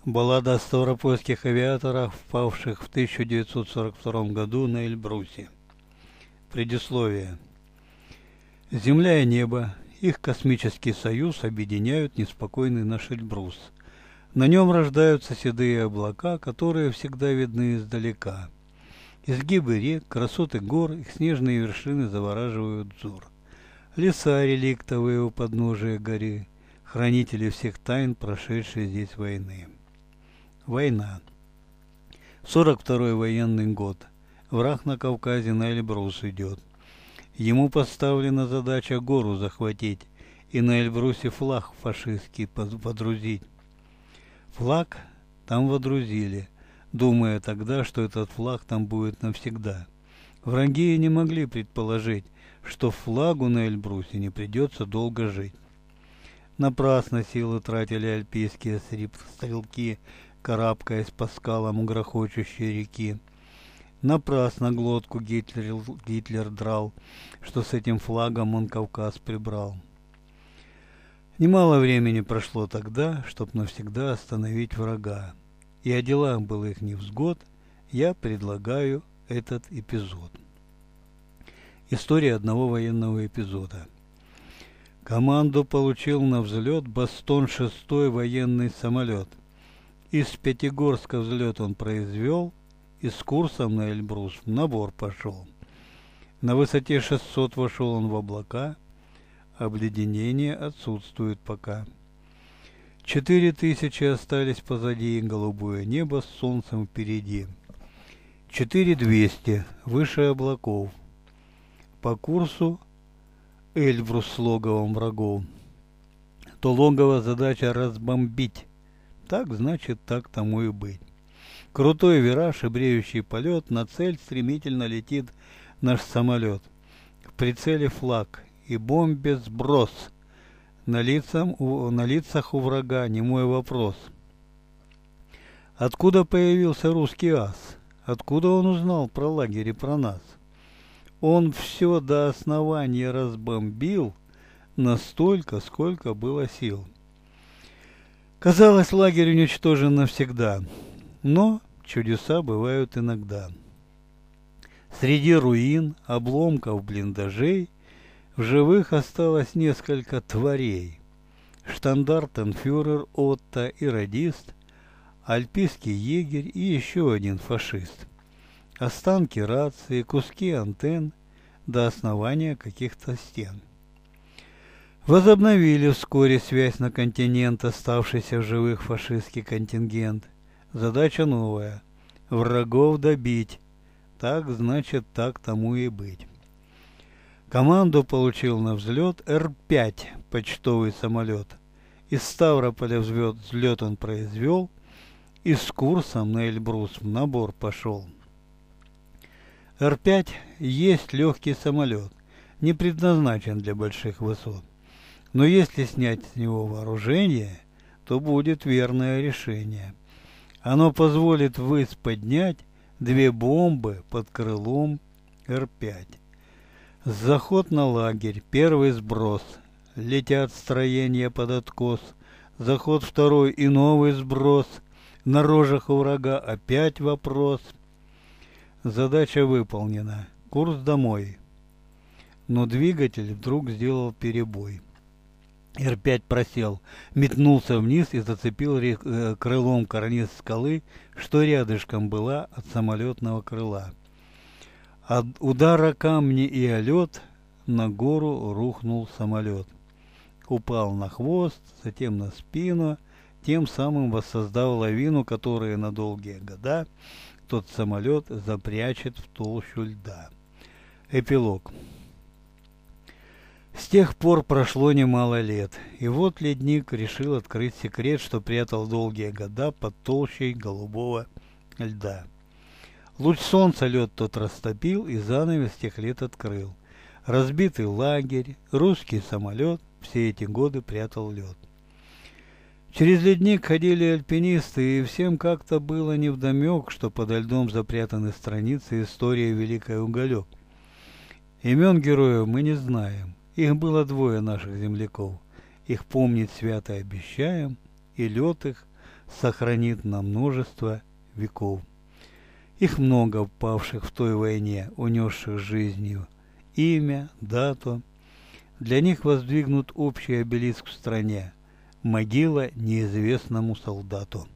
Баллада о ставропольских авиаторах, впавших в 1942 году на Эльбрусе. Предисловие. Земля и небо, их космический союз объединяют неспокойный наш Эльбрус. На нем рождаются седые облака, которые всегда видны издалека. Изгибы рек, красоты гор, их снежные вершины завораживают взор. Леса реликтовые у подножия горы, хранители всех тайн, прошедшей здесь войны. Война. 42-й военный год. Враг на Кавказе на Эльбрус идет. Ему поставлена задача гору захватить и на Эльбрусе флаг фашистский водрузить. Флаг там водрузили, думая тогда, что этот флаг там будет навсегда. Враги не могли предположить, что флагу на Эльбрусе не придется долго жить. Напрасно силы тратили альпийские стрелки, карабкаясь по скалам грохочущей реки. Напрасно глотку Гитлер драл, что с этим флагом он Кавказ прибрал. Немало времени прошло тогда, чтоб навсегда остановить врага. И о делах былых невзгод я предлагаю этот эпизод. История одного военного эпизода. Команду получил на взлет Бастон-6 военный самолет. Из Пятигорска взлет он произвел и с курсом на Эльбрус в набор пошел. На высоте 600 вошел он в облака, обледенение отсутствует пока. 4000 остались позади, голубое небо с солнцем впереди. 4200 выше облаков. По курсу Эльбрус с логовом врагов. То логово задача разбомбить. Так, значит, так тому и быть. Крутой вираж и бреющий полет, на цель стремительно летит наш самолет. В прицеле флаг и бомбе сброс. На лицах у врага немой вопрос. Откуда появился русский ас? Откуда он узнал про лагерь и про нас? Он все до основания разбомбил настолько, сколько было сил. Казалось, лагерь уничтожен навсегда, но чудеса бывают иногда. Среди руин, обломков блиндажей в живых осталось несколько тварей. Штандартенфюрер Отто и радист, альпийский егерь и еще один фашист. Останки рации, куски антенн до основания каких-то стен. Возобновили вскоре связь на континент, оставшийся в живых фашистский контингент. Задача новая – врагов добить. Так, значит, так тому и быть. Команду получил на взлет Р-5, почтовый самолет. Из Ставрополя взлет он произвел и с курсом на Эльбрус в набор пошел. Р-5 есть легкий самолет, не предназначен для больших высот. Но если снять с него вооружение, то будет верное решение. Оно позволит ввысь поднять 2 бомбы под крылом Р-5. Заход на лагерь, первый сброс. Летят строения под откос. Заход второй и новый сброс. На рожах у врага опять вопрос. Задача выполнена. Курс домой. Но двигатель вдруг сделал перебой. Р-5 просел, метнулся вниз и зацепил крылом карниз скалы, что рядышком была от самолетного крыла. От удара камни и о лед на гору рухнул самолет. Упал на хвост, затем на спину, тем самым воссоздав лавину, которая на долгие года тот самолет запрячет в толщу льда. Эпилог. С тех пор прошло немало лет, и вот ледник решил открыть секрет, что прятал долгие года под толщей голубого льда. Луч солнца лед тот растопил и занавес тех лет открыл. Разбитый лагерь, русский самолет все эти годы прятал лед. Через ледник ходили альпинисты, и всем как-то было невдомек, что подо льдом запрятаны страницы истории Великой Уголек. Имен героев мы не знаем. Их было 2 наших земляков. Их помнить свято обещаем, и лед их сохранит на множество веков. Их много павших в той войне, унесших жизнью имя, дату. Для них воздвигнут общий обелиск в стране, могила неизвестному солдату.